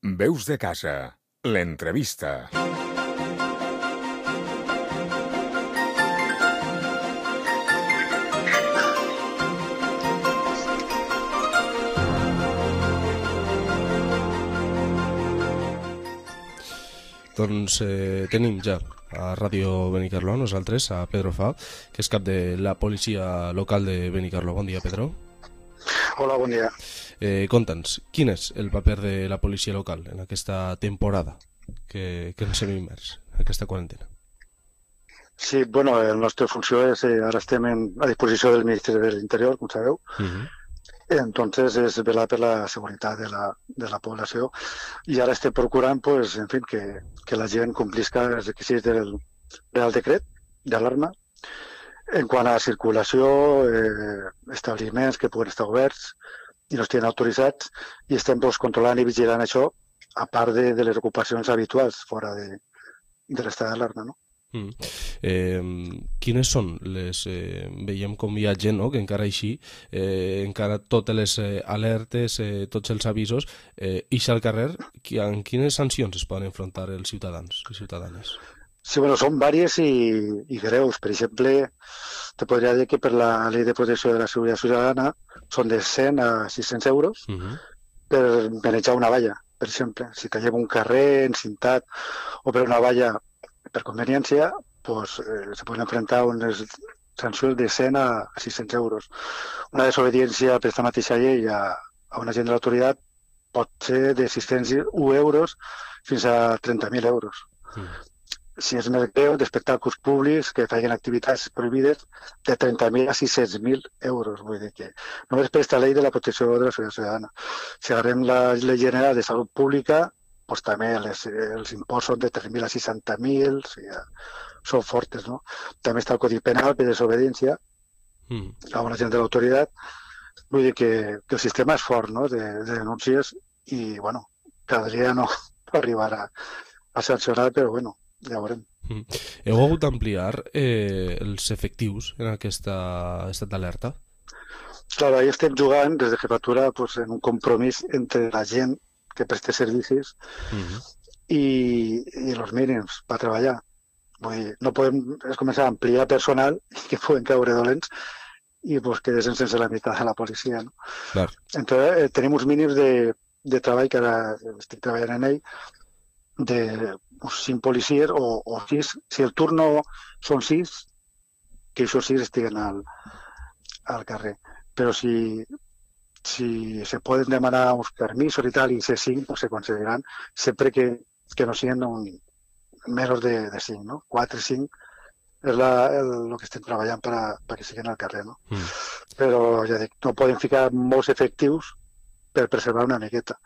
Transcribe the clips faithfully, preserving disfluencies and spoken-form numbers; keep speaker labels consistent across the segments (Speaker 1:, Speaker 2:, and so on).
Speaker 1: Veus de casa, l'entrevista.
Speaker 2: Doncs eh, tenim ja a Ràdio Benicarló, nosaltres, a Pedro Fa, que és cap de la policia local de Benicarló. Bon dia, Pedro.
Speaker 3: Hola, bon dia.
Speaker 2: Eh, Conta'ns, quin és el paper de la policia local en aquesta temporada que, que ens hem immers, aquesta quarantena?
Speaker 3: Sí, bueno, la nostra funció és, eh, ara estem en, a disposició del Ministeri de l'Interior, com sabeu. Uh-huh. Entonces es velar per la seguretat de la, de la població i ara estem procurant, pues, en fin, que, que la gent complisca els requisits del Real Decret d'alarma en quant a circulació, eh, establiments que puguen estar oberts i no estiguin autoritzats, i estem pues, controlant i vigilant això, a part de, de les ocupacions habituals fora de, de l'estat d'alarma, no?
Speaker 2: Mm. Eh, quines són les... Eh, veiem com hi ha gent, no?, que encara així, eh, encara totes les eh, alertes, eh, tots els avisos, eh, ix al carrer, amb quines sancions es poden enfrontar els ciutadans i ciutadanes?
Speaker 3: Sí, bueno, són vàries i, i greus. Per exemple, te podria dir que per la Llei de Protecció de la Seguretat Ciutadana són de cent a sis-cents euros uh-huh. per manejar una valla, per exemple. Si tallem un carrer encintat o per una valla per conveniència, pues, eh, se poden enfrontar unes sancions de cent a sis-cents euros. Una desobediència per aquesta mateixa llei a, a un agent de l'autoritat pot ser de sis-cents u euros fins a trenta mil euros. Mm. Si és més greu, d'espectacles públics que facin activitats prohibides, de trenta mil a sis-cents mil euros. Vull dir que només per aquesta llei de la protecció de la seguretat ciutadana. Si agarrem la llei general de salut pública, pues també les, els imports són de tres mil a seixanta mil, o sigui, són fortes, no? També està el Codi Penal per desobediència mm. a un agent de l'autoritat. Vull dir que, que el sistema és fort, no?, de, de denúncies i, bueno, caldria no arribar a, a sancionar, però, bueno, ja ho veurem.
Speaker 2: Mm. Heu hagut d'ampliar eh, els efectius en aquesta estat d'alerta?
Speaker 3: Clar, ahí estem jugant des de jefatura pues, en un compromís entre la gent que preste servicis uh-huh. i, i els mínims per treballar. Vull dir, no podem és començar a ampliar personal que poden caure dolents i pues, quedessin sense la meitat de la policia. No?
Speaker 2: Clar.
Speaker 3: Entonces, eh, tenim uns mínims de, de treball, que ara estic treballant en ell, de uns cinc policies o, o sis. Si el turno són sis, que aquests sis estiguen al, al carrer. Però si si se poden demanar uns permisos i tal, i ser cinc, pues se concediran, sempre que, que no siguin un, menys de, de cinc, no? quatre, cinc, és la, el, el que estem treballant per a, perquè siguin al carrer, no? Mm. Però, ja dic, no podem ficar molts efectius per preservar una miqueta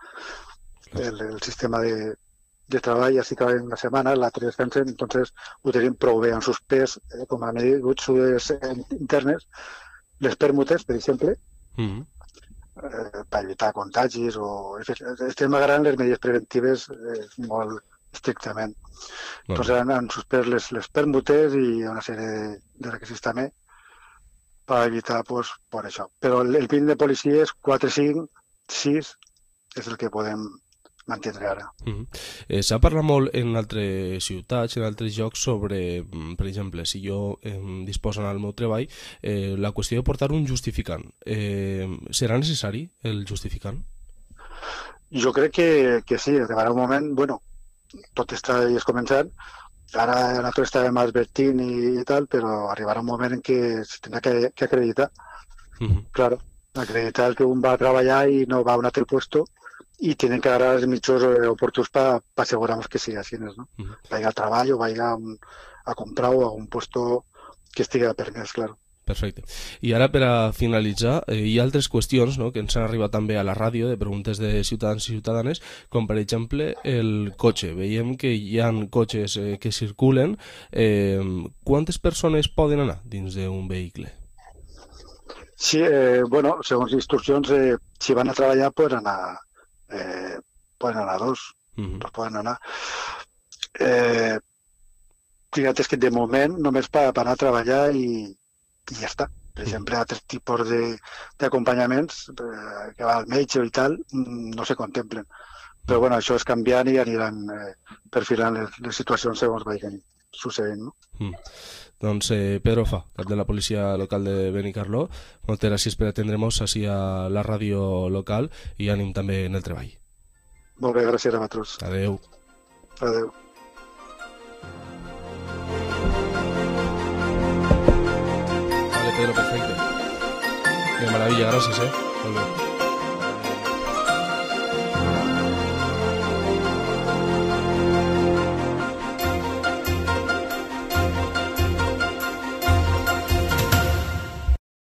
Speaker 3: el, el sistema de, de treball. Ja sí que en la setmana, l'altre descansen, entonces ho tenim prou bé. Han suspès, eh, com han dit, les internes, les pèrmutes, per exemple, mm. Eh, per evitar contagis o... Estem agarrant les mesures preventives eh, molt estrictament. Bueno. Entonces han, han suspès les, les pèrmutes i una sèrie de, de requisits també per evitar, pues, per això. Però el, el pin de policies quatre, cinc, sis és el que podem mantindre ara.
Speaker 2: Mm-hmm. eh, S'ha parlat molt en altres ciutats, en altres llocs, sobre, per exemple, si jo eh, disposo al meu treball, eh, la qüestió de portar un justificant. Eh, serà necessari el justificant?
Speaker 3: Jo crec que, que sí. Arribarà un moment, bueno, tot està ja començant, ara nosaltres estàvem advertint i, i tal, però arribarà un moment en què es tindrà que, que acreditar. Mm-hmm. Claro, acreditar que un va a treballar i no va a un altre puesto, i tenen que agarrar els mitjans oportuns per pa assegurar-nos que sigui així, no? Uh-huh. Vaiga al treball o vaiga a, un, a comprar o a un puesto que estigui permès, clar.
Speaker 2: Perfecte. I ara, per a finalitzar, eh, hi ha altres qüestions, no?, que ens han arribat també a la ràdio, de preguntes de ciutadans i ciutadanes, com per exemple el cotxe. Veiem que hi ha cotxes eh, que circulen. Eh, quantes persones poden anar dins d'un vehicle?
Speaker 3: Sí, eh, bueno, segons instruccions, eh, si van a treballar poden anar Eh, poden anar dos, uh-huh. dos poden anar. Eh, fíjate, és que de moment només per, per anar a treballar i, i ja està. Per exemple, altres tipus d'acompanyaments eh, que va al metge i tal, no se contemplen. Però bueno, això és canviant i aniran eh, perfilant les, les situacions segons vagin succeint, no?
Speaker 2: Mm. Doncs eh, Pedro Fa, cap de la policia local de Benicarló, moltes gràcies per atendre'ns així a la ràdio local i ànim també en el treball.
Speaker 3: Molt bé, gràcies a vosaltres.
Speaker 2: Adeu.
Speaker 3: Adeu.
Speaker 2: Vale, Pedro, perfecte. De maravilla, gràcies, eh? Molt bé.